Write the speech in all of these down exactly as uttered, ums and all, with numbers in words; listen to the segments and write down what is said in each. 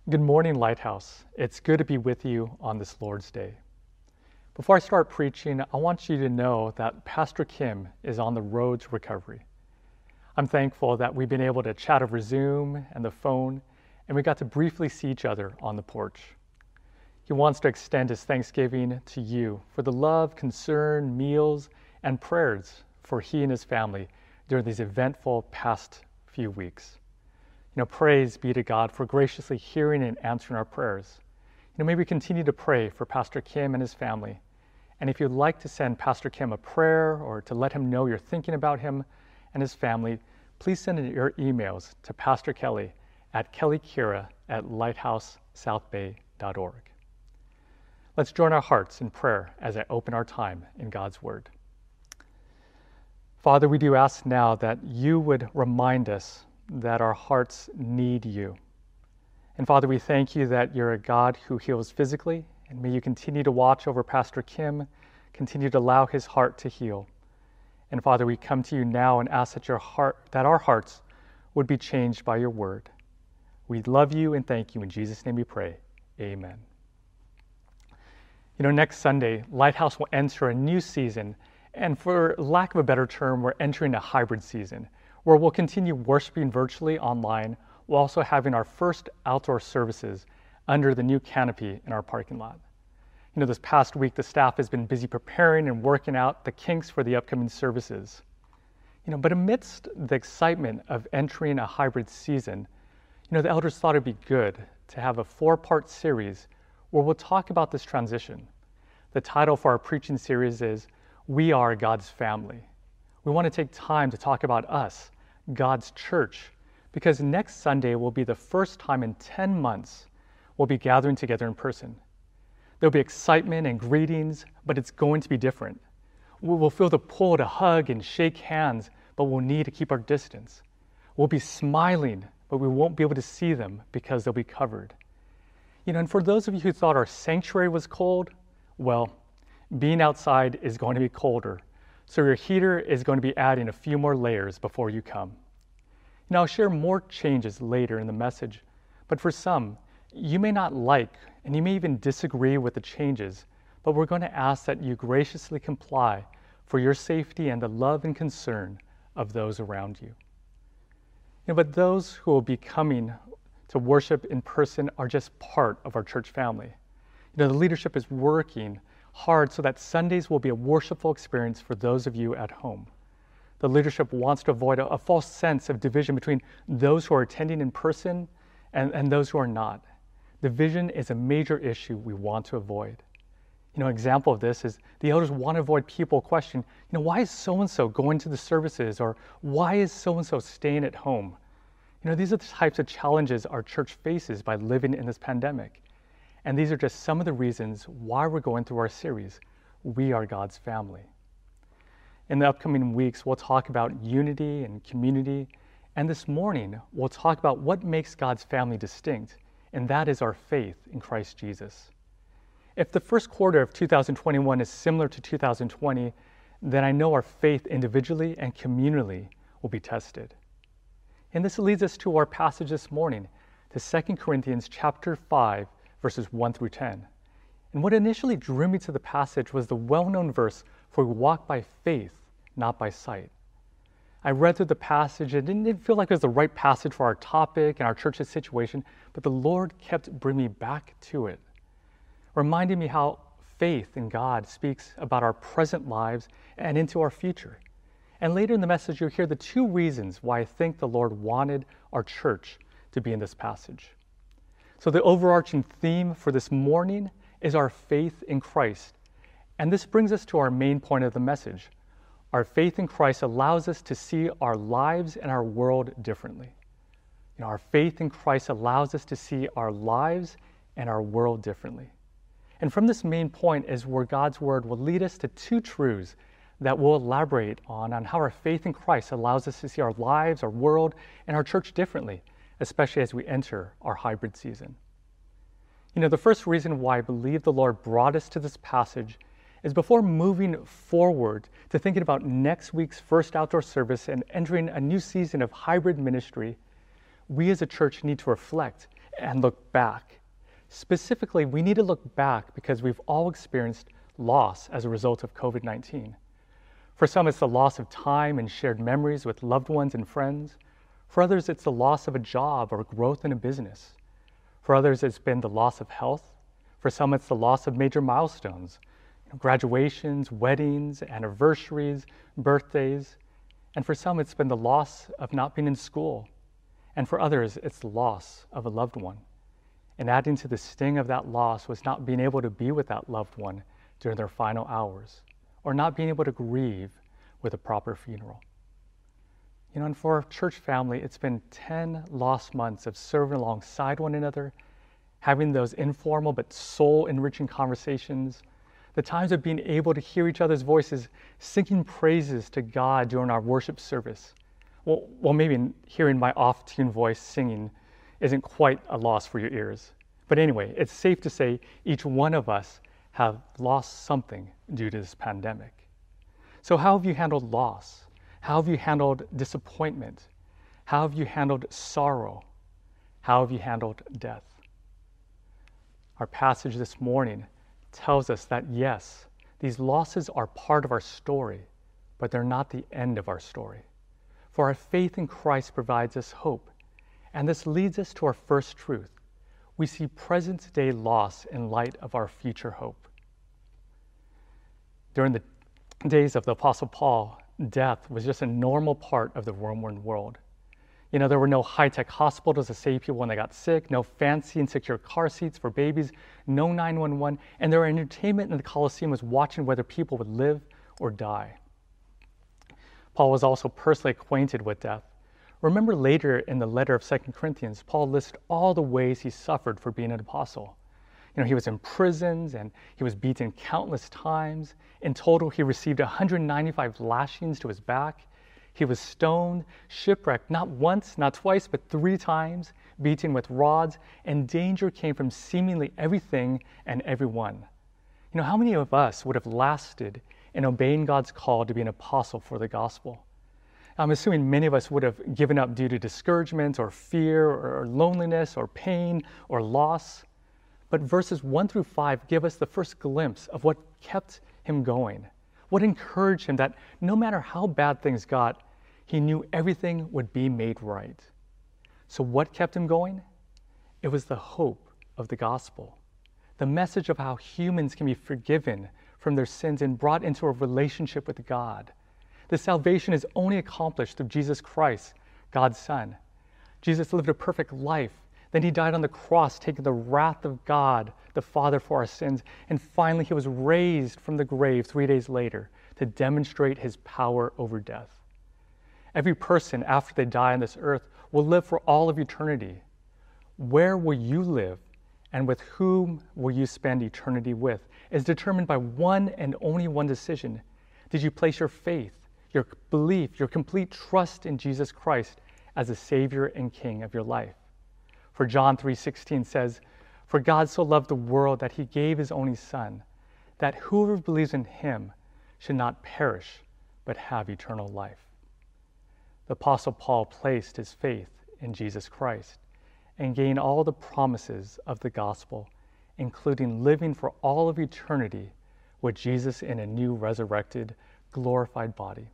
Good morning, Lighthouse. It's good to be with you on this Lord's Day. Before I start preaching, I want you to know that Pastor Kim is on the road to recovery. I'm thankful that we've been able to chat over Zoom and the phone, and we got to briefly see each other on the porch. He wants to extend his thanksgiving to you for the love, concern, meals, and prayers for he and his family during these eventful past few weeks. You know, praise be to God for graciously hearing and answering our prayers. You know, may we continue to pray for Pastor Kim and his family. And if you'd like to send Pastor Kim a prayer or to let him know you're thinking about him and his family, please send in your emails to Pastor Kelly at kellykira at lighthouse south bay dot org. Let's join our hearts in prayer as I open our time in God's Word. Father, we do ask now that you would remind us that our hearts need you. And Father, we thank you that you're a God who heals physically, and may you continue to watch over Pastor Kim, continue to allow his heart to heal. And Father, we come to you now and ask that your heart, that our hearts would be changed by your word. We love you and thank you. In Jesus' name we pray. Amen. You know, next Sunday, Lighthouse will enter a new season, and for lack of a better term, we're entering a hybrid season, where we'll continue worshiping virtually online while also having our first outdoor services under the new canopy in our parking lot. You know, this past week, the staff has been busy preparing and working out the kinks for the upcoming services. You know, but amidst the excitement of entering a hybrid season, you know, the elders thought it'd be good to have a four-part series where we'll talk about this transition. The title for our preaching series is We Are God's Family. We want to take time to talk about us, God's church, because next Sunday will be the first time in ten months we'll be gathering together in person. There'll be excitement and greetings, but it's going to be different. We'll feel the pull to hug and shake hands, but we'll need to keep our distance. We'll be smiling, but we won't be able to see them because they'll be covered. You know, and for those of you who thought our sanctuary was cold, well, being outside is going to be colder. So your heater is going to be adding a few more layers before you come. Now, I'll share more changes later in the message, but for some, you may not like and you may even disagree with the changes, but we're going to ask that you graciously comply for your safety and the love and concern of those around you. You know, but those who will be coming to worship in person are just part of our church family. You know, the leadership is working hard so that Sundays will be a worshipful experience for those of you at home. The leadership wants to avoid a, a false sense of division between those who are attending in person and, and those who are not. Division is a major issue we want to avoid. You know, an example of this is the elders want to avoid people questioning, you know, why is so-and-so going to the services, or why is so-and-so staying at home? You know, these are the types of challenges our church faces by living in this pandemic. And these are just some of the reasons why we're going through our series, We Are God's Family. In the upcoming weeks, we'll talk about unity and community. And this morning, we'll talk about what makes God's family distinct, and that is our faith in Christ Jesus. If the first quarter of two thousand twenty-one is similar to two thousand twenty, then I know our faith individually and communally will be tested. And this leads us to our passage this morning, to Second Corinthians chapter five, verses one through ten. And what initially drew me to the passage was the well-known verse, for we walk by faith, not by sight. I read through the passage and it didn't feel like it was the right passage for our topic and our church's situation, but the Lord kept bringing me back to it, reminding me how faith in God speaks about our present lives and into our future. And later in the message, you'll hear the two reasons why I think the Lord wanted our church to be in this passage. So the overarching theme for this morning is our faith in Christ. And this brings us to our main point of the message. Our faith in Christ allows us to see our lives and our world differently. You know, our faith in Christ allows us to see our lives and our world differently. And from this main point is where God's word will lead us to two truths that we'll elaborate on, on how our faith in Christ allows us to see our lives, our world, and our church differently, especially as we enter our hybrid season. You know, the first reason why I believe the Lord brought us to this passage is before moving forward to thinking about next week's first outdoor service and entering a new season of hybrid ministry, we as a church need to reflect and look back. Specifically, we need to look back because we've all experienced loss as a result of covid nineteen. For some, it's the loss of time and shared memories with loved ones and friends. For others, it's the loss of a job or growth in a business. For others, it's been the loss of health. For some, it's the loss of major milestones, you know, graduations, weddings, anniversaries, birthdays. And for some, it's been the loss of not being in school. And for others, it's the loss of a loved one. And adding to the sting of that loss was not being able to be with that loved one during their final hours, or not being able to grieve with a proper funeral. You know, and for our church family, it's been ten lost months of serving alongside one another, having those informal but soul-enriching conversations, the times of being able to hear each other's voices, singing praises to God during our worship service. Well, well, maybe hearing my off-tune voice singing isn't quite a loss for your ears. But anyway, it's safe to say each one of us have lost something due to this pandemic. So how have you handled loss? How have you handled disappointment? How have you handled sorrow? How have you handled death? Our passage this morning tells us that yes, these losses are part of our story, but they're not the end of our story. For our faith in Christ provides us hope. And this leads us to our first truth. We see present day loss in light of our future hope. During the days of the Apostle Paul, death was just a normal part of the Roman world. You know, there were no high-tech hospitals to save people when they got sick, no fancy and secure car seats for babies, no nine one one, and their entertainment in the Colosseum was watching whether people would live or die. Paul was also personally acquainted with death. Remember later in the letter of Second Corinthians, Paul lists all the ways he suffered for being an apostle. You know, he was in prisons and he was beaten countless times. In total, he received one hundred ninety-five lashings to his back. He was stoned, shipwrecked, not once, not twice, but three times, beaten with rods, and danger came from seemingly everything and everyone. You know, how many of us would have lasted in obeying God's call to be an apostle for the gospel? I'm assuming many of us would have given up due to discouragement or fear or loneliness or pain or loss. But verses one through five give us the first glimpse of what kept him going, what encouraged him that no matter how bad things got, he knew everything would be made right. So what kept him going? It was the hope of the gospel, the message of how humans can be forgiven from their sins and brought into a relationship with God. The salvation is only accomplished through Jesus Christ, God's Son. Jesus lived a perfect life. Then he died on the cross, taking the wrath of God, the Father, for our sins. And finally, he was raised from the grave three days later to demonstrate his power over death. Every person, after they die on this earth, will live for all of eternity. Where will you live and with whom will you spend eternity with is determined by one and only one decision. Did you place your faith, your belief, your complete trust in Jesus Christ as the Savior and King of your life? For John three sixteen says, "For God so loved the world that he gave his only Son, that whoever believes in him should not perish, but have eternal life." The Apostle Paul placed his faith in Jesus Christ and gained all the promises of the gospel, including living for all of eternity with Jesus in a new resurrected, glorified body.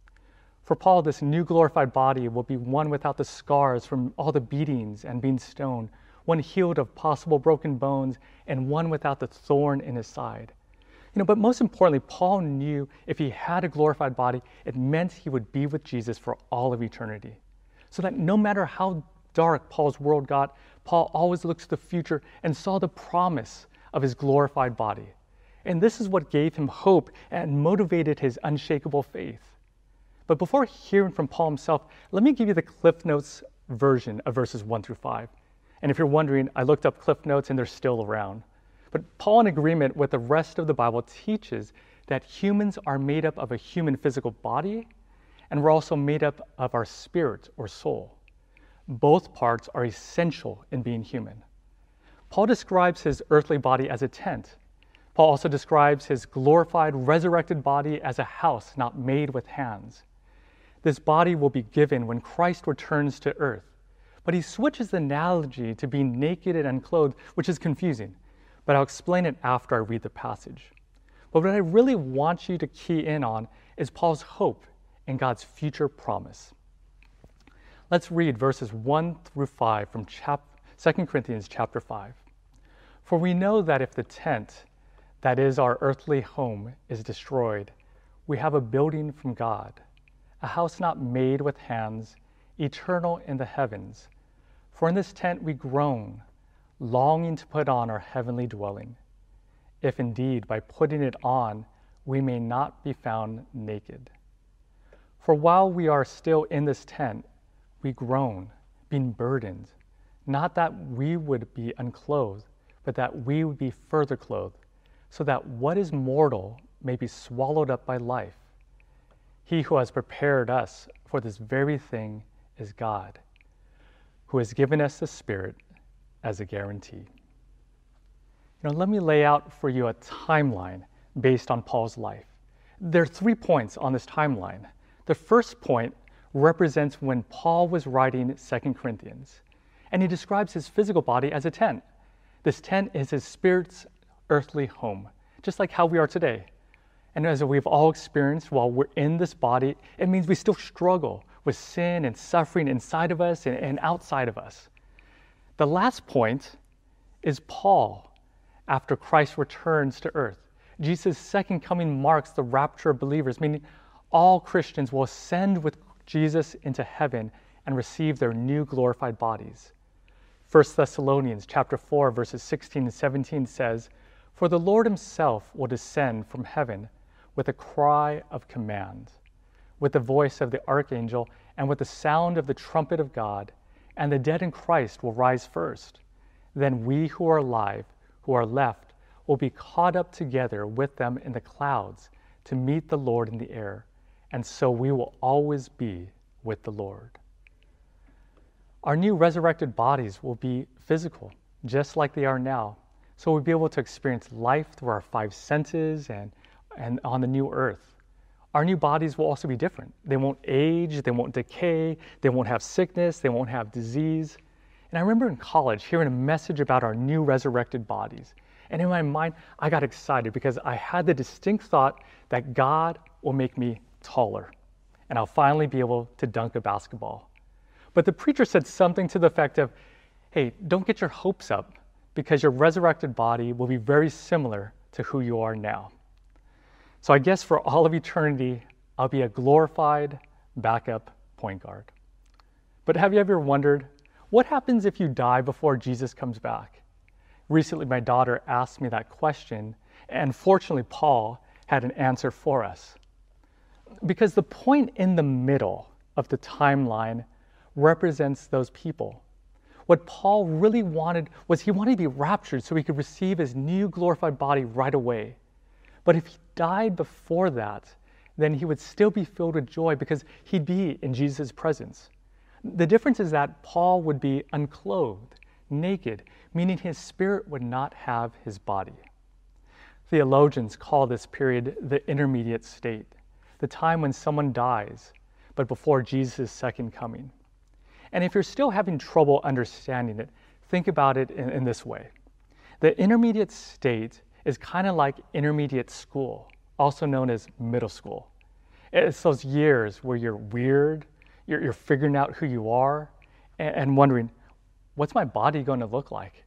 For Paul, this new glorified body will be one without the scars from all the beatings and being stoned, one healed of possible broken bones, and one without the thorn in his side. You know, but most importantly, Paul knew if he had a glorified body, it meant he would be with Jesus for all of eternity. So that no matter how dark Paul's world got, Paul always looked to the future and saw the promise of his glorified body. And this is what gave him hope and motivated his unshakable faith. But before hearing from Paul himself, let me give you the Cliff Notes version of verses one through five. And if you're wondering, I looked up Cliff Notes and they're still around. But Paul, in agreement with the rest of the Bible, teaches that humans are made up of a human physical body, and we're also made up of our spirit or soul. Both parts are essential in being human. Paul describes his earthly body as a tent. Paul also describes his glorified, resurrected body as a house not made with hands. This body will be given when Christ returns to earth. But he switches the analogy to being naked and unclothed, which is confusing. But I'll explain it after I read the passage. But what I really want you to key in on is Paul's hope in God's future promise. Let's read verses one through five from chap- Second Corinthians chapter five. For we know that if the tent, that is our earthly home, is destroyed, we have a building from God, a house not made with hands, eternal in the heavens. For in this tent we groan, longing to put on our heavenly dwelling, if indeed by putting it on we may not be found naked. For while we are still in this tent, we groan, being burdened, not that we would be unclothed, but that we would be further clothed, so that what is mortal may be swallowed up by life. He who has prepared us for this very thing is God, who has given us the Spirit as a guarantee. You know, let me lay out for you a timeline based on Paul's life. There are three points on this timeline. The first point represents when Paul was writing Second Corinthians, and he describes his physical body as a tent. This tent is his spirit's earthly home, just like how we are today. And as we've all experienced while we're in this body, it means we still struggle with sin and suffering inside of us and, and outside of us. The last point is Paul, after Christ returns to earth. Jesus' second coming marks the rapture of believers, meaning all Christians will ascend with Jesus into heaven and receive their new glorified bodies. First Thessalonians chapter four, verses sixteen and seventeen says, For the Lord himself will descend from heaven with a cry of command, with the voice of the archangel, and with the sound of the trumpet of God, and the dead in Christ will rise first. Then we who are alive, who are left, will be caught up together with them in the clouds to meet the Lord in the air, and so we will always be with the Lord. Our new resurrected bodies will be physical, just like they are now. So we'll be able to experience life through our five senses and, and on the new earth. Our new bodies will also be different. They won't age, they won't decay, they won't have sickness, they won't have disease. And I remember in college hearing a message about our new resurrected bodies. And in my mind, I got excited because I had the distinct thought that God will make me taller, and I'll finally be able to dunk a basketball. But the preacher said something to the effect of, hey, don't get your hopes up, because your resurrected body will be very similar to who you are now. So I guess for all of eternity, I'll be a glorified backup point guard. But have you ever wondered, what happens if you die before Jesus comes back? Recently, my daughter asked me that question, and fortunately, Paul had an answer for us. Because the point in the middle of the timeline represents those people. What Paul really wanted was he wanted to be raptured so he could receive his new glorified body right away. But if he died before that, then he would still be filled with joy because he'd be in Jesus' presence. The difference is that Paul would be unclothed, naked, meaning his spirit would not have his body. Theologians call this period the intermediate state, the time when someone dies, but before Jesus' second coming. And if you're still having trouble understanding it, think about it in, in this way. The intermediate state is kind of like intermediate school, also known as middle school. It's those years where you're weird, you're, you're figuring out who you are, and, and wondering, what's my body going to look like?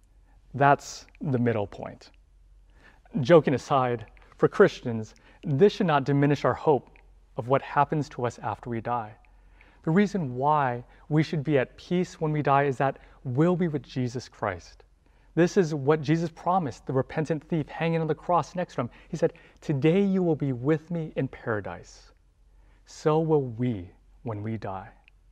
That's the middle point. Joking aside, for Christians, this should not diminish our hope of what happens to us after we die. The reason why we should be at peace when we die is that we'll be with Jesus Christ. This is what Jesus promised the repentant thief hanging on the cross next to him. He said, "Today you will be with me in paradise. So will we when we die."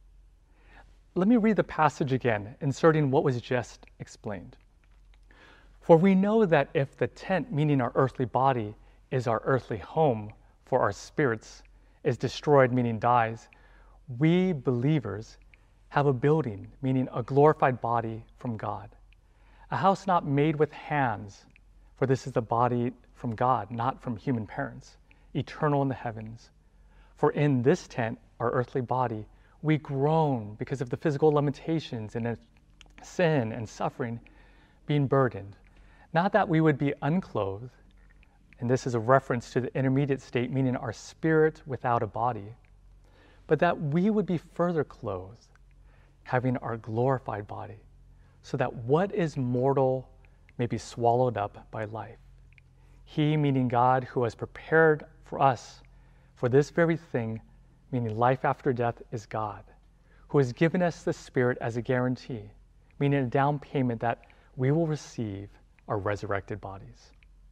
Let me read the passage again, inserting what was just explained. For we know that if the tent, meaning our earthly body, is our earthly home for our spirits, is destroyed, meaning dies, we believers have a building, meaning a glorified body from God. A house not made with hands, for this is the body from God, not from human parents, eternal in the heavens. For in this tent, our earthly body, We groan because of the physical limitations and sin and suffering being burdened. Not that we would be unclothed, and this is a reference to the intermediate state, meaning our spirit without a body, but that we would be further clothed, having our glorified body, so that what is mortal may be swallowed up by life. He, meaning God, who has prepared for us for this very thing, meaning life after death, is God, who has given us the Spirit as a guarantee, meaning a down payment that we will receive our resurrected bodies.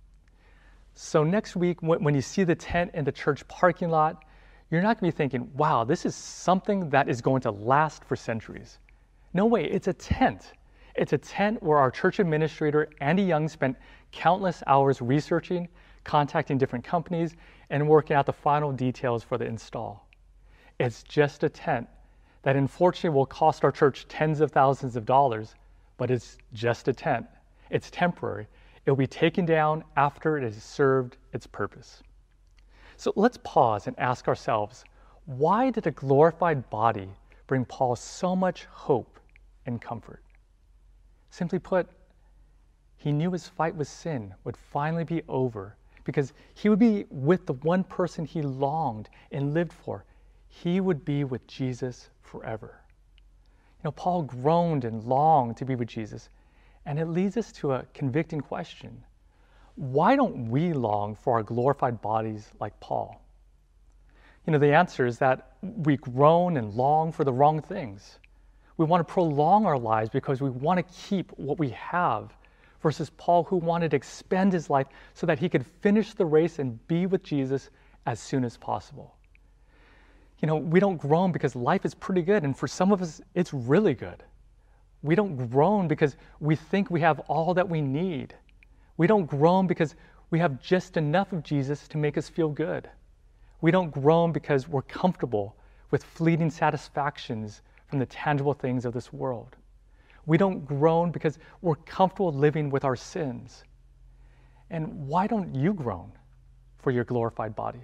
So next week, when you see the tent in the church parking lot, you're not going to be thinking, wow, this is something that is going to last for centuries. No way, it's a tent. It's a tent where our church administrator, Andy Young, spent countless hours researching, contacting different companies, and working out the final details for the install. It's just a tent that unfortunately will cost our church tens of thousands of dollars, but it's just a tent. It's temporary. It will be taken down after it has served its purpose. So let's pause and ask ourselves, why did a glorified body bring Paul so much hope and comfort? Simply put, he knew his fight with sin would finally be over because he would be with the one person he longed and lived for. He would be with Jesus forever. You know, Paul groaned and longed to be with Jesus, and it leads us to a convicting question. Why don't we long for our glorified bodies like Paul? You know, the answer is that we groan and long for the wrong things. We want to prolong our lives because we want to keep what we have, versus Paul, who wanted to expend his life so that he could finish the race and be with Jesus as soon as possible. You know, we don't groan because life is pretty good, and for some of us, it's really good. We don't groan because we think we have all that we need. We don't groan because we have just enough of Jesus to make us feel good. We don't groan because we're comfortable with fleeting satisfactions from the tangible things of this world. We don't groan because we're comfortable living with our sins. And why don't you groan for your glorified body?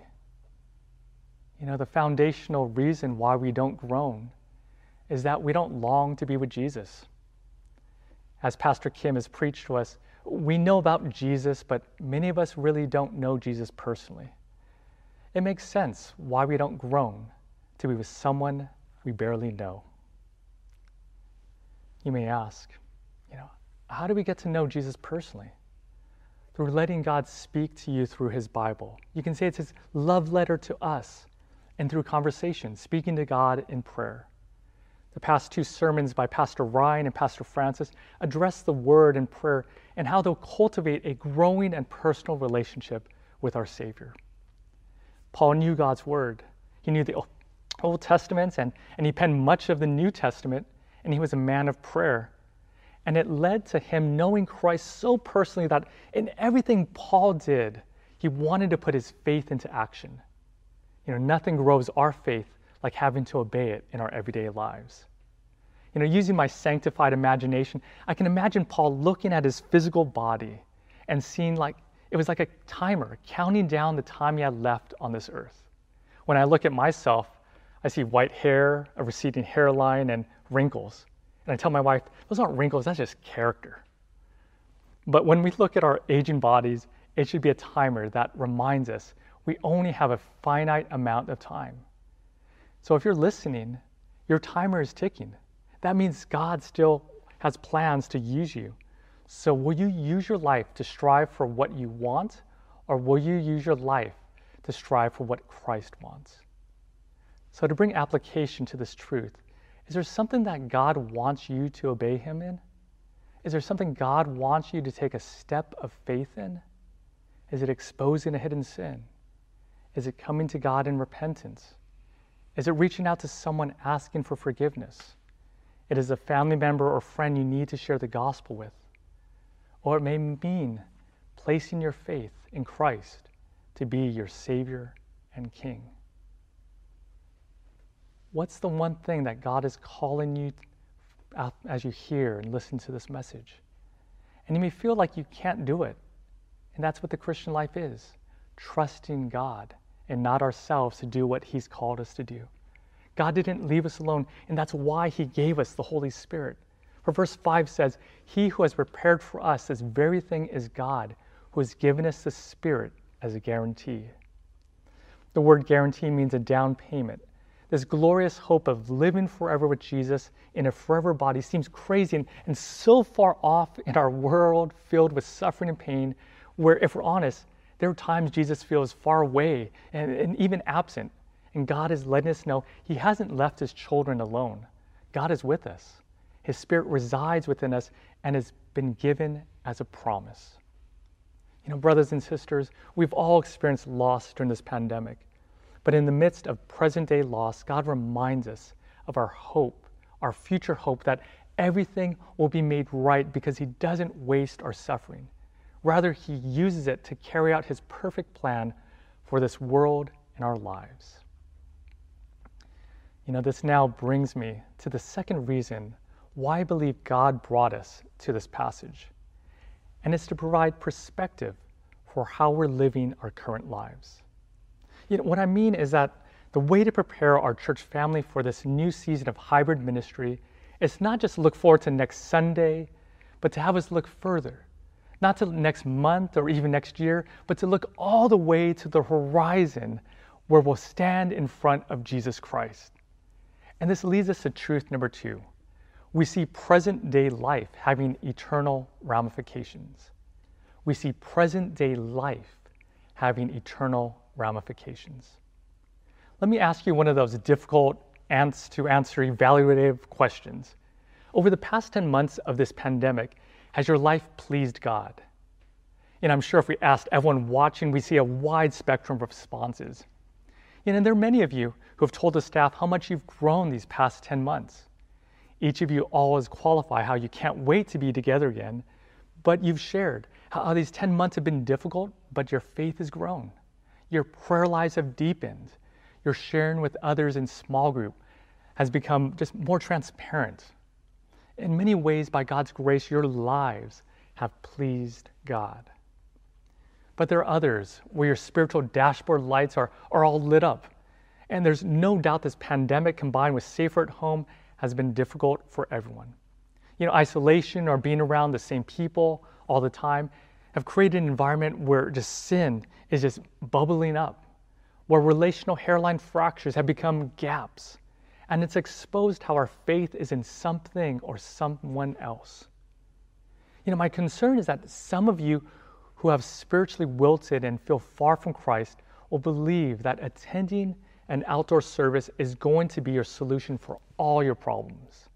You know, the foundational reason why we don't groan is that we don't long to be with Jesus. As Pastor Kim has preached to us, we know about Jesus, but many of us really don't know Jesus personally. It makes sense why we don't groan to be with someone we barely know. You may ask, you know, how do we get to know Jesus personally? Through letting God speak to you through his Bible. You can say it's his love letter to us, and through conversation, speaking to God in prayer. The past two sermons by Pastor Ryan and Pastor Francis address the word and prayer and how they'll cultivate a growing and personal relationship with our Savior. Paul knew God's word. He knew the Old Testament, and, and he penned much of the New Testament, and he was a man of prayer. And it led to him knowing Christ so personally that in everything Paul did, he wanted to put his faith into action. You know, nothing grows our faith like having to obey it in our everyday lives. You know, using my sanctified imagination, I can imagine Paul looking at his physical body and seeing like it was like a timer counting down the time he had left on this earth. When I look at myself, I see white hair, a receding hairline, and wrinkles. And I tell my wife, those aren't wrinkles, that's just character. But when we look at our aging bodies, it should be a timer that reminds us we only have a finite amount of time. So if you're listening, your timer is ticking. That means God still has plans to use you. So will you use your life to strive for what you want, or will you use your life to strive for what Christ wants? So to bring application to this truth, is there something that God wants you to obey him in? Is there something God wants you to take a step of faith in? Is it exposing a hidden sin? Is it coming to God in repentance? Is it reaching out to someone asking for forgiveness? It is a family member or friend you need to share the gospel with. Or it may mean placing your faith in Christ to be your Savior and King. What's the one thing that God is calling you as you hear and listen to this message? And you may feel like you can't do it. And that's what the Christian life is, trusting God and not ourselves to do what he's called us to do. God didn't leave us alone, and that's why he gave us the Holy Spirit. For verse five says, he who has prepared for us this very thing is God, who has given us the Spirit as a guarantee. The word guarantee means a down payment. This glorious hope of living forever with Jesus in a forever body seems crazy and, and so far off in our world filled with suffering and pain, where, if we're honest, there are times Jesus feels far away and, and even absent. And God is letting us know he hasn't left his children alone. God is with us. His Spirit resides within us and has been given as a promise. You know, brothers and sisters, we've all experienced loss during this pandemic. But in the midst of present-day loss, God reminds us of our hope, our future hope that everything will be made right because he doesn't waste our suffering. Rather, he uses it to carry out his perfect plan for this world and our lives. You know, this now brings me to the second reason why I believe God brought us to this passage. And it's to provide perspective for how we're living our current lives. You know, what I mean is that the way to prepare our church family for this new season of hybrid ministry is not just look forward to next Sunday, but to have us look further. Not to next month or even next year, but to look all the way to the horizon where we'll stand in front of Jesus Christ. And this leads us to truth number two. We see present-day life having eternal ramifications. We see present-day life having eternal ramifications. Let me ask you one of those difficult to answer evaluative questions. Over the past ten months of this pandemic, has your life pleased God? And I'm sure if we asked everyone watching, we see a wide spectrum of responses. And there are many of you who have told the staff how much you've grown these past ten months. Each of you always qualify how you can't wait to be together again, but you've shared how these ten months have been difficult, but your faith has grown. Your prayer lives have deepened. Your sharing with others in small group has become just more transparent. In many ways, by God's grace, your lives have pleased God. But there are others where your spiritual dashboard lights are, are all lit up. And there's no doubt this pandemic combined with safer at home has been difficult for everyone. You know, isolation or being around the same people all the time have created an environment where just sin is just bubbling up, where relational hairline fractures have become gaps, and it's exposed how our faith is in something or someone else. You know, my concern is that some of you who have spiritually wilted and feel far from Christ will believe that attending an outdoor service is going to be your solution for all your problems.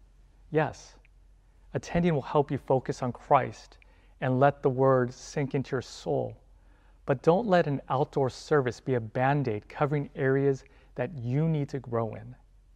Yes, attending will help you focus on Christ and let the word sink into your soul. But don't let an outdoor service be a band-aid covering areas that you need to grow in.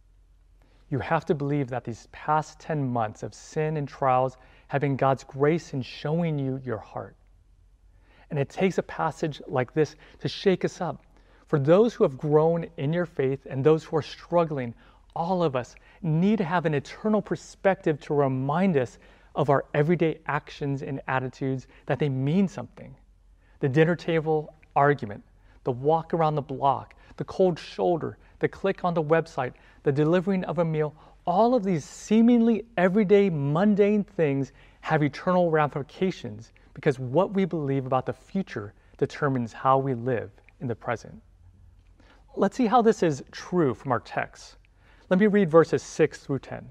You have to believe that these past ten months of sin and trials have been God's grace in showing you your heart. And it takes a passage like this to shake us up. For those who have grown in your faith and those who are struggling, all of us need to have an eternal perspective to remind us of our everyday actions and attitudes, that they mean something. The dinner table argument, the walk around the block, the cold shoulder, the click on the website, the delivering of a meal, all of these seemingly everyday mundane things have eternal ramifications because what we believe about the future determines how we live in the present. Let's see how this is true from our text. Let me read verses six through ten.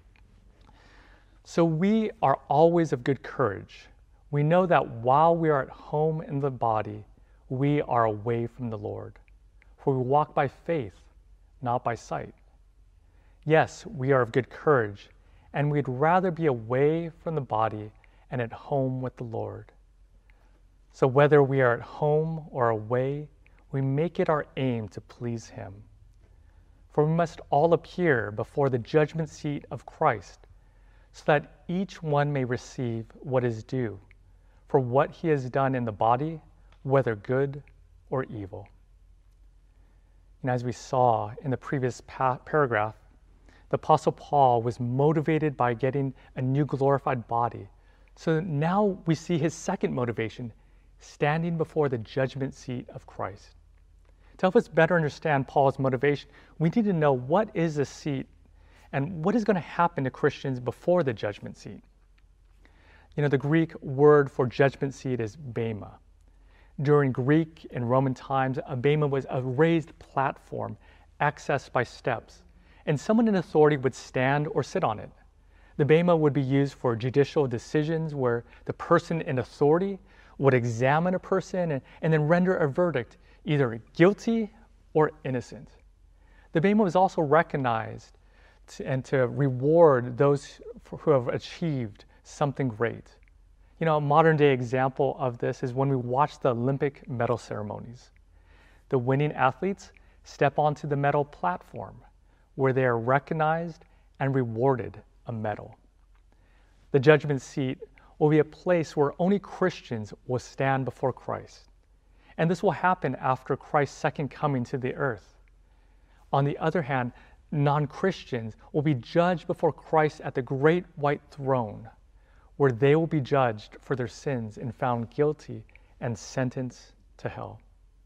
So we are always of good courage. We know that while we are at home in the body, we are away from the Lord. For we walk by faith, not by sight. Yes, we are of good courage, and we'd rather be away from the body and at home with the Lord. So whether we are at home or away, we make it our aim to please him. For we must all appear before the judgment seat of Christ, so that each one may receive what is due for what he has done in the body, whether good or evil. And as we saw in the previous pa- paragraph, the Apostle Paul was motivated by getting a new glorified body. So now we see his second motivation, standing before the judgment seat of Christ. To help us better understand Paul's motivation, we need to know what is the seat and what is going to happen to Christians before the judgment seat. You know, the Greek word for judgment seat is bema. During Greek and Roman times, a bema was a raised platform accessed by steps, and someone in authority would stand or sit on it. The bema would be used for judicial decisions where the person in authority would examine a person and, and then render a verdict, either guilty or innocent. The bema was also recognized to, and to reward those who have achieved something great. You know, a modern day example of this is when we watch the Olympic medal ceremonies. The winning athletes step onto the medal platform where they are recognized and rewarded a medal. The judgment seat will be a place where only Christians will stand before Christ. And this will happen after Christ's second coming to the earth. On the other hand, non-Christians will be judged before Christ at the great white throne, where they will be judged for their sins and found guilty and sentenced to hell.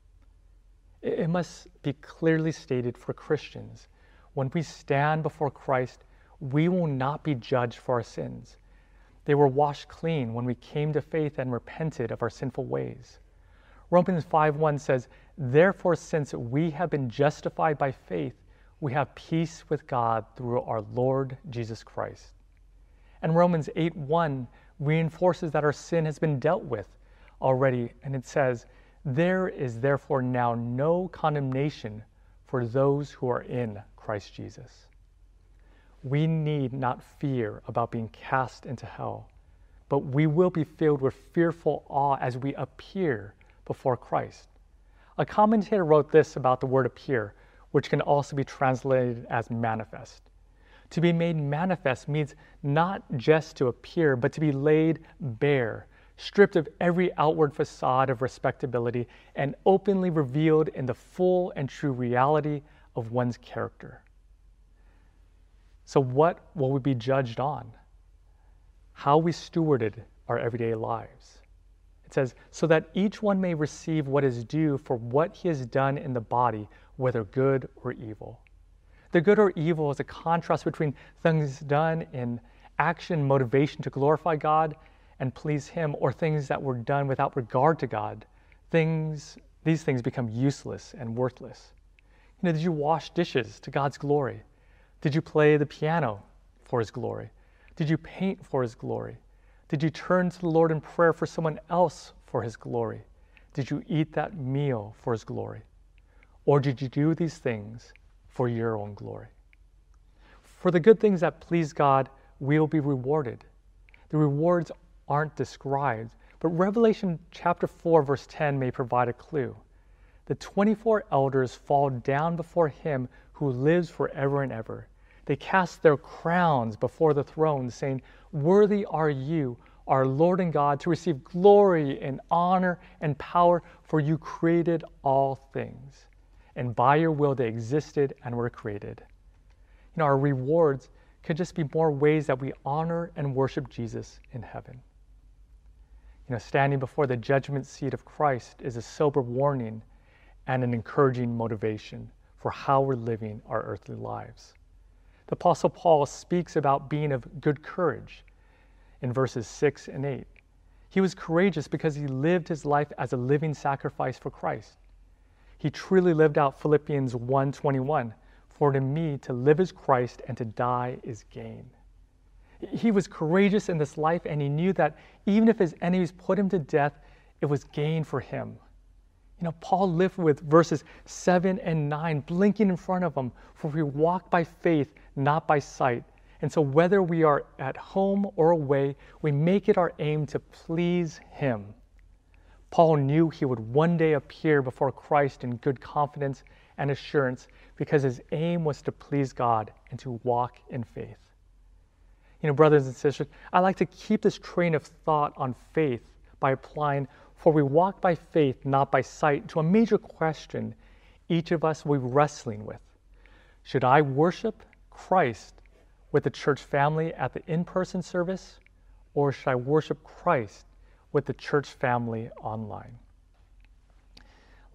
It must be clearly stated for Christians, when we stand before Christ, we will not be judged for our sins. They were washed clean when we came to faith and repented of our sinful ways. Romans five one says, "Therefore, since we have been justified by faith, we have peace with God through our Lord Jesus Christ." And Romans eight one reinforces that our sin has been dealt with already, and it says, "There is therefore now no condemnation for those who are in Christ Jesus." We need not fear about being cast into hell, but we will be filled with fearful awe as we appear before Christ. A commentator wrote this about the word appear, which can also be translated as manifest. To be made manifest means not just to appear, but to be laid bare, stripped of every outward facade of respectability, and openly revealed in the full and true reality of one's character. So what will we be judged on? How we stewarded our everyday lives. It says, "So that each one may receive what is due for what he has done in the body, whether good or evil." The good or evil is a contrast between things done in action, motivation to glorify God and please Him, or things that were done without regard to God. Things, these things become useless and worthless. You know, did you wash dishes to God's glory? Did you play the piano for His glory? Did you paint for His glory? Did you turn to the Lord in prayer for someone else for His glory? Did you eat that meal for His glory? Or did you do these things for your own glory? For the good things that please God, we will be rewarded. The rewards aren't described, but Revelation chapter four, verse ten may provide a clue. The twenty-four elders fall down before Him who lives forever and ever. They cast their crowns before the throne, saying, "Worthy are you, our Lord and God, to receive glory and honor and power, for you created all things, and by your will they existed and were created." You know, our rewards could just be more ways that we honor and worship Jesus in heaven. You know, standing before the judgment seat of Christ is a sober warning and an encouraging motivation for how we're living our earthly lives. The Apostle Paul speaks about being of good courage in verses six and eight. He was courageous because he lived his life as a living sacrifice for Christ. He truly lived out Philippians one twenty-one, "For to me to live is Christ and to die is gain." He was courageous in this life, and he knew that even if his enemies put him to death, it was gain for him. You know, Paul lived with verses seven and nine blinking in front of him, "For we walk by faith, not by sight." And so whether we are at home or away, we make it our aim to please Him. Paul knew he would one day appear before Christ in good confidence and assurance because his aim was to please God and to walk in faith. You know, brothers and sisters, I like to keep this train of thought on faith by applying "for we walk by faith, not by sight" to a major question each of us will be wrestling with. Should I worship Christ with the church family at the in-person service, or should I worship Christ with the church family online?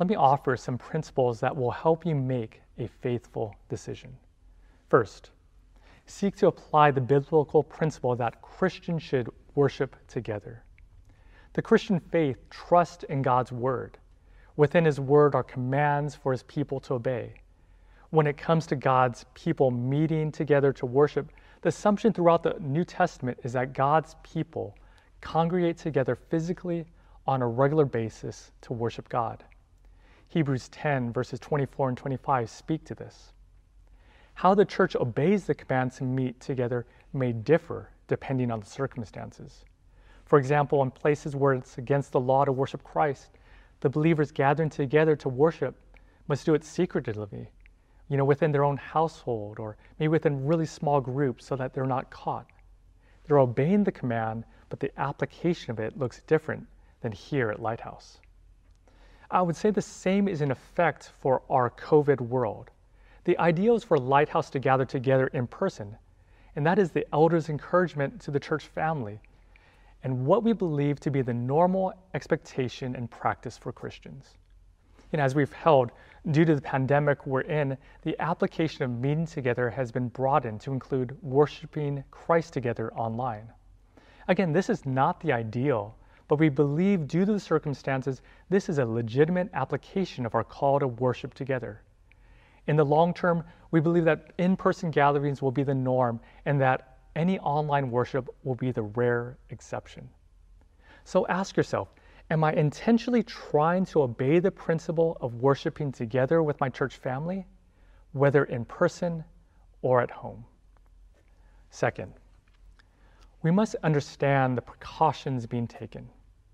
let me offer some principles that will help you make a faithful decision. First, seek to apply the biblical principle that Christians should worship together. The Christian faith trusts in God's word. Within his word are commands for his people to obey. When it comes to God's people meeting together to worship, the assumption throughout the New Testament is that God's people congregate together physically on a regular basis to worship God. Hebrews ten, verses twenty-four and twenty-five speak to this. How the church obeys the command to meet together may differ depending on the circumstances. For example, in places where it's against the law to worship Christ, the believers gathering together to worship must do it secretively, you know, within their own household or maybe within really small groups so that they're not caught. They're obeying the command, but the application of it looks different than here at Lighthouse. I would say the same is in effect for our COVID world. The ideal is for Lighthouse to gather together in person, and that is the elders' encouragement to the church family and what we believe to be the normal expectation and practice for Christians. And as we've held, due to the pandemic we're in, the application of meeting together has been broadened to include worshiping Christ together online. Again, this is not the ideal, but we believe due to the circumstances, this is a legitimate application of our call to worship together. In the long term, we believe that in-person gatherings will be the norm and that any online worship will be the rare exception. So ask yourself, am I intentionally trying to obey the principle of worshiping together with my church family, whether in person or at home? Second, we must understand the precautions being taken.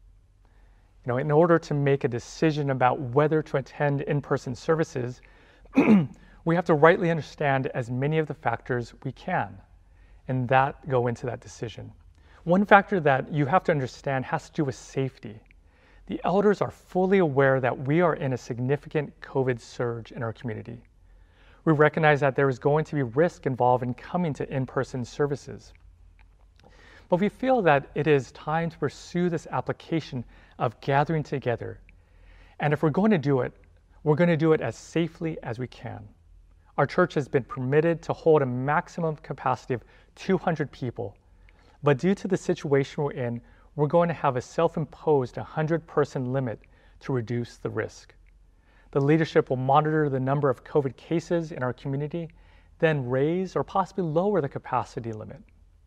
You know, in order to make a decision about whether to attend in-person services, we have to rightly understand as many of the factors we can, and that go into that decision. One factor that you have to understand has to do with safety. The elders are fully aware that we are in a significant COVID surge in our community. We recognize that there is going to be risk involved in coming to in-person services. But we feel that it is time to pursue this application of gathering together. And if we're going to do it, we're going to do it as safely as we can. Our church has been permitted to hold a maximum capacity of two hundred people. But due to the situation we're in, we're going to have a self-imposed one hundred person limit to reduce the risk. The leadership will monitor the number of COVID cases in our community, then raise or possibly lower the capacity limit.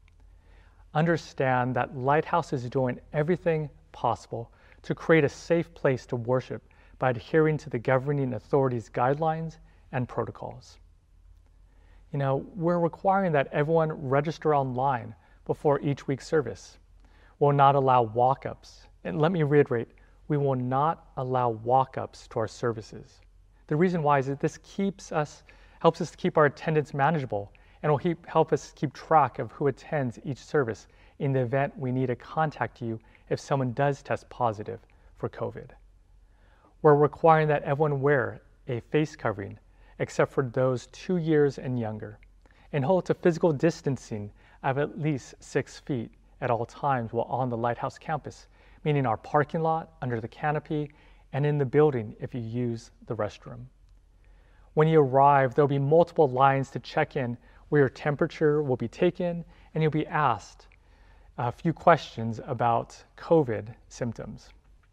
Understand that Lighthouse is doing everything possible to create a safe place to worship by adhering to the governing authorities' guidelines and protocols. You know, we're requiring that everyone register online before each week's service. We'll not allow walk-ups. And let me reiterate, we will not allow walk-ups to our services. The reason why is that this keeps us, helps us to keep our attendance manageable and will keep, help us keep track of who attends each service in the event we need to contact you if someone does test positive for COVID. We're requiring that everyone wear a face covering, except for those two years and younger, and hold to physical distancing of at least six feet at all times while on the Lighthouse campus, meaning our parking lot, under the canopy, and in the building if you use the restroom. When you arrive, there'll be multiple lines to check in where your temperature will be taken and you'll be asked a few questions about COVID symptoms.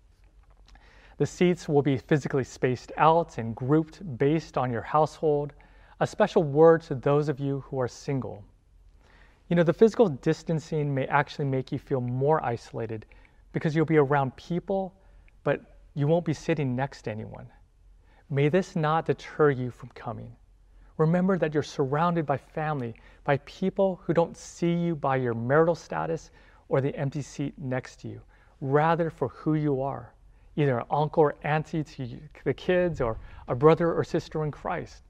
The seats will be physically spaced out and grouped based on your household. A special word to those of you who are single. You know, the physical distancing may actually make you feel more isolated because you'll be around people, but you won't be sitting next to anyone. May this not deter you from coming. Remember that you're surrounded by family, by people who don't see you by your marital status or the empty seat next to you, rather for who you are, either an uncle or auntie to you, the kids, or a brother or sister in Christ.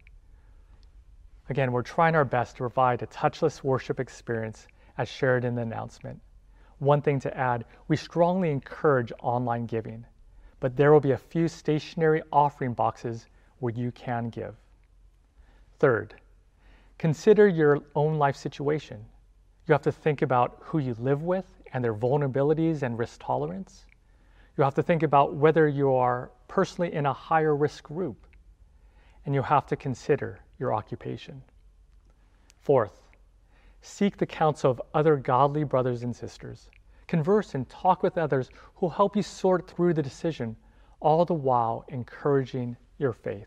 Again, we're trying our best to provide a touchless worship experience as shared in the announcement. One thing to add, we strongly encourage online giving, but there will be a few stationary offering boxes where you can give. Third, consider your own life situation. You have to think about who you live with and their vulnerabilities and risk tolerance. You have to think about whether you are personally in a higher risk group, and you have to consider your occupation. Fourth, seek the counsel of other godly brothers and sisters. Converse and talk with others who will help you sort through the decision, all the while encouraging your faith.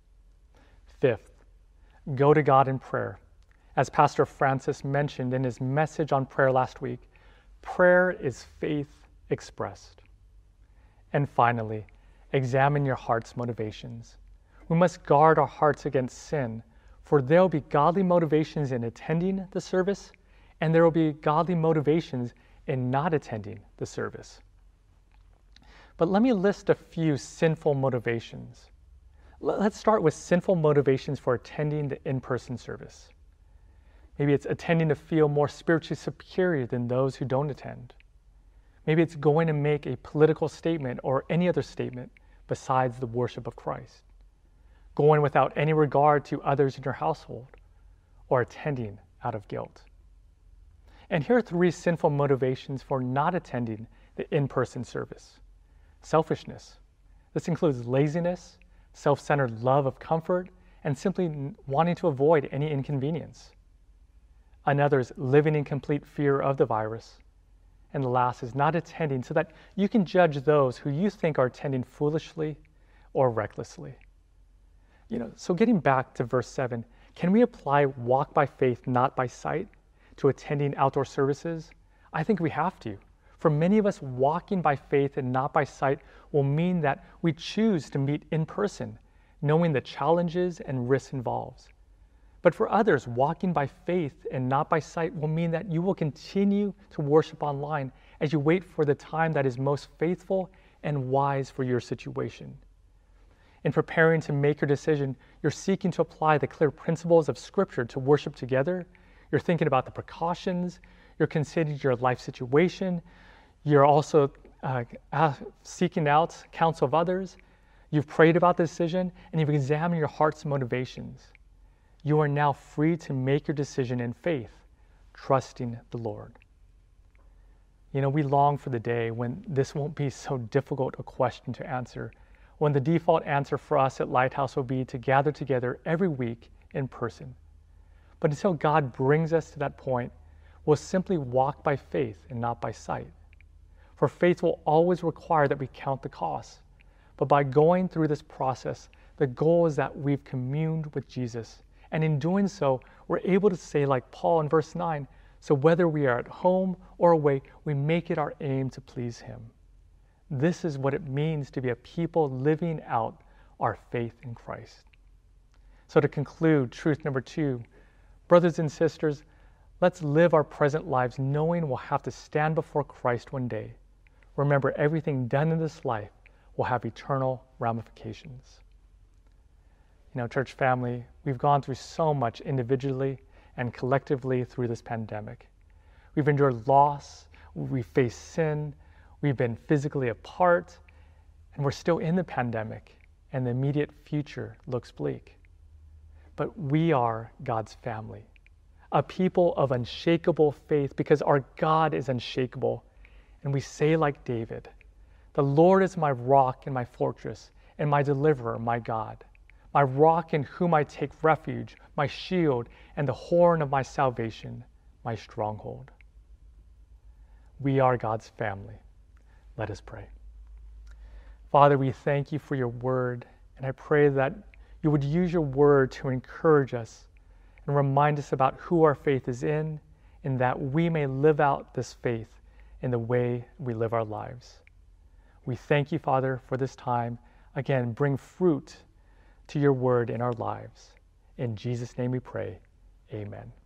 Fifth, go to God in prayer. As Pastor Francis mentioned in his message on prayer last week, prayer is faith expressed. And finally, examine your heart's motivations. We must guard our hearts against sin, for there will be godly motivations in attending the service, and there will be godly motivations in not attending the service. But let me list a few sinful motivations. Let's start with sinful motivations for attending the in-person service. Maybe it's attending to feel more spiritually superior than those who don't attend. Maybe it's going to make a political statement or any other statement besides the worship of Christ. Going without any regard to others in your household, or attending out of guilt. And here are three sinful motivations for not attending the in-person service. Selfishness. This includes laziness, self-centered love of comfort, and simply wanting to avoid any inconvenience. Another is living in complete fear of the virus. And the last is not attending so that you can judge those who you think are attending foolishly or recklessly. You know, so getting back to verse seven, can we apply walk by faith, not by sight, to attending outdoor services? I think we have to. For many of us, walking by faith and not by sight will mean that we choose to meet in person, knowing the challenges and risks involved. But for others, walking by faith and not by sight will mean that you will continue to worship online as you wait for the time that is most faithful and wise for your situation. In preparing to make your decision, you're seeking to apply the clear principles of Scripture to worship together. You're thinking about the precautions. You're considering your life situation. You're also uh, seeking out counsel of others. You've prayed about the decision, and you've examined your heart's motivations. You are now free to make your decision in faith, trusting the Lord. You know, we long for the day when this won't be so difficult a question to answer, when the default answer for us at Lighthouse will be to gather together every week in person. But until God brings us to that point, we'll simply walk by faith and not by sight. For faith will always require that we count the costs. But by going through this process, the goal is that we've communed with Jesus. And in doing so, we're able to say, like Paul in verse nine, so whether we are at home or away, we make it our aim to please him. This is what it means to be a people living out our faith in Christ. So to conclude, truth number two, brothers and sisters, let's live our present lives knowing we'll have to stand before Christ one day. Remember, everything done in this life will have eternal ramifications. You know, church family, we've gone through so much individually and collectively through this pandemic. We've endured loss, we've faced sin, we've been physically apart, and we're still in the pandemic, and the immediate future looks bleak. But we are God's family, a people of unshakable faith because our God is unshakable. And we say like David, "The Lord is my rock and my fortress, and my deliverer, my God. My rock in whom I take refuge, my shield, and the horn of my salvation, my stronghold." We are God's family. Let us pray. Father, we thank you for your word, and I pray that you would use your word to encourage us and remind us about who our faith is in, and that we may live out this faith in the way we live our lives. We thank you, Father, for this time. Again, bring fruit to your word in our lives. In Jesus' name we pray, amen.